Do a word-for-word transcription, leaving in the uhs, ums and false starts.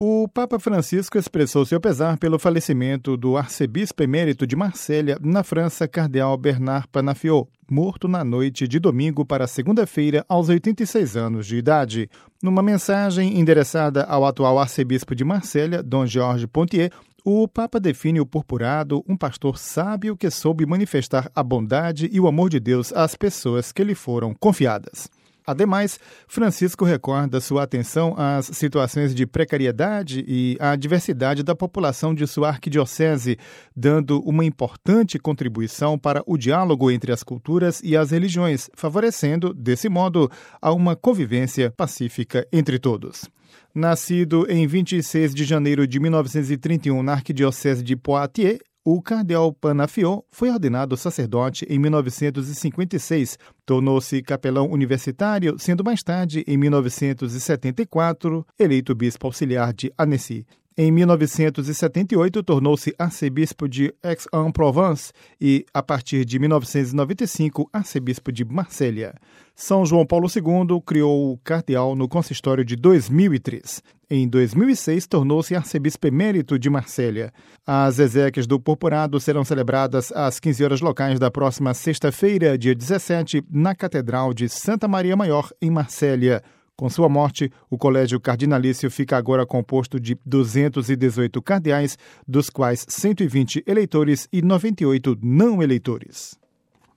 O Papa Francisco expressou seu pesar pelo falecimento do arcebispo emérito de Marselha, na França, cardeal Bernard Panafiot, morto na noite de domingo para segunda-feira aos oitenta e seis anos de idade. Numa mensagem endereçada ao atual arcebispo de Marselha, Dom Georges Pontier, o Papa define o purpurado um pastor sábio que soube manifestar a bondade e o amor de Deus às pessoas que lhe foram confiadas. Ademais, Francisco recorda sua atenção às situações de precariedade e à diversidade da população de sua arquidiocese, dando uma importante contribuição para o diálogo entre as culturas e as religiões, favorecendo, desse modo, a uma convivência pacífica entre todos. Nascido em vinte e seis de janeiro de mil novecentos e trinta e um na arquidiocese de Poitiers, o cardeal Panafiot foi ordenado sacerdote em mil novecentos e cinquenta e seis, tornou-se capelão universitário, sendo mais tarde, em mil novecentos e setenta e quatro, eleito bispo auxiliar de Annecy. Em mil novecentos e setenta e oito, tornou-se arcebispo de Aix-en-Provence e, a partir de mil novecentos e noventa e cinco, arcebispo de Marselha. São João Paulo segundo criou o cardeal no consistório de dois mil e três. Em dois mil e seis, tornou-se arcebispo emérito de Marselha. As exéquias do purpurado serão celebradas às quinze horas locais da próxima sexta-feira, dia dezessete, na Catedral de Santa Maria Maior, em Marselha. Com sua morte, o colégio cardinalício fica agora composto de duzentos e dezoito cardeais, dos quais cento e vinte eleitores e noventa e oito não eleitores.